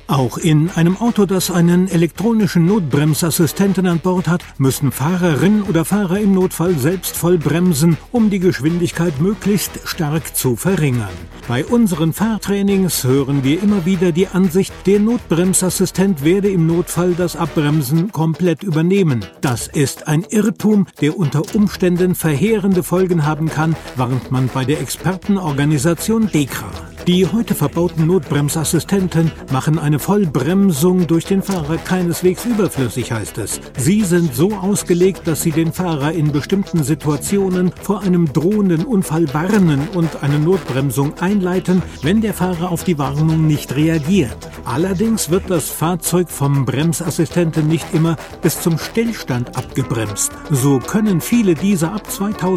Auch in einem Auto, das einen elektronischen Notbremsassistenten an Bord hat, müssen Fahrerin oder Fahrer im Notfall selbst voll bremsen, um die Geschwindigkeit möglichst stark zu verringern. Bei unseren Fahrtrainings hören wir immer wieder die Ansicht, der Notbremsassistent werde im Notfall das Abbremsen komplett übernehmen. Das ist ein Irrtum, der unter Umständen verheerende Folgen haben kann, warnt man bei der Expertenorganisation DEKRA. Die heute verbauten Notbremsassistenten machen eine Vollbremsung durch den Fahrer keineswegs überflüssig, heißt es. Sie sind so ausgelegt, dass sie den Fahrer in bestimmten Situationen vor einem drohenden Unfall warnen und eine Notbremsung einleiten, wenn der Fahrer auf die Warnung nicht reagiert. Allerdings wird das Fahrzeug vom Bremsassistenten nicht immer bis zum Stillstand abgebremst. So können viele dieser ab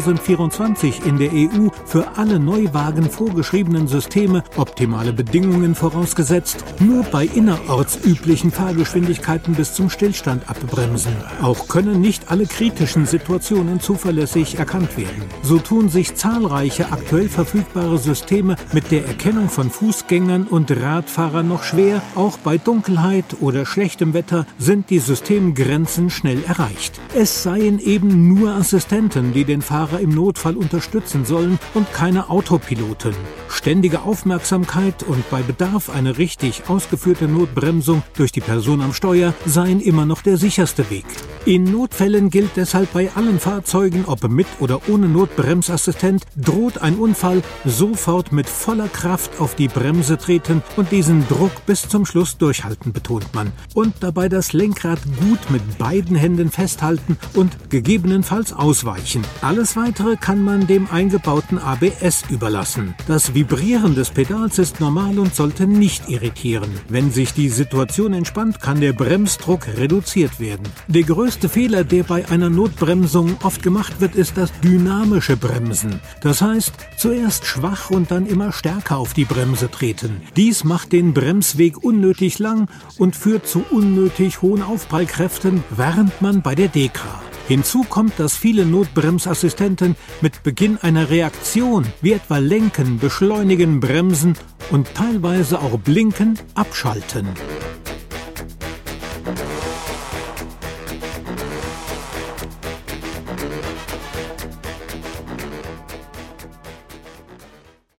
2024 in der EU für alle Neuwagen vorgeschriebenen Systeme, optimale Bedingungen vorausgesetzt, nur bei innerortsüblichen Fahrgeschwindigkeiten bis zum Stillstand abbremsen. Auch können nicht alle kritischen Situationen zuverlässig erkannt werden. So tun sich zahlreiche aktuell verfügbare Systeme mit der Erkennung von Fußgängern und Radfahrern noch schwer. Auch bei Dunkelheit oder schlechtem Wetter sind die Systemgrenzen schnell erreicht. Es seien eben nur Assistenten, die den Fahrer im Notfall unterstützen sollen und keine Autopiloten. Ständige Aufmerksamkeit und bei Bedarf eine richtig ausgeführte Notbremsung durch die Person am Steuer seien immer noch der sicherste Weg. In Notfällen gilt deshalb bei allen Fahrzeugen, ob mit oder ohne Notbremsassistent, droht ein Unfall, sofort mit voller Kraft auf die Bremse treten und diesen Druck bis zum Schluss durchhalten, betont man. Und dabei das Lenkrad gut mit beiden Händen festhalten und gegebenenfalls ausweichen. Alles Weitere kann man dem eingebauten ABS überlassen. Das Vibrieren des Pedals ist normal und sollte nicht irritieren. Wenn sich die Situation entspannt, kann der Bremsdruck reduziert werden. Der größte Fehler, der bei einer Notbremsung oft gemacht wird, ist das dynamische Bremsen. Das heißt, zuerst schwach und dann immer stärker auf die Bremse treten. Dies macht den Bremsweg unnötig lang und führt zu unnötig hohen Aufprallkräften, warnt man bei der DEKRA. Hinzu kommt, dass viele Notbremsassistenten mit Beginn einer Reaktion, wie etwa Lenken, Beschleunigen, Bremsen und teilweise auch Blinken, abschalten.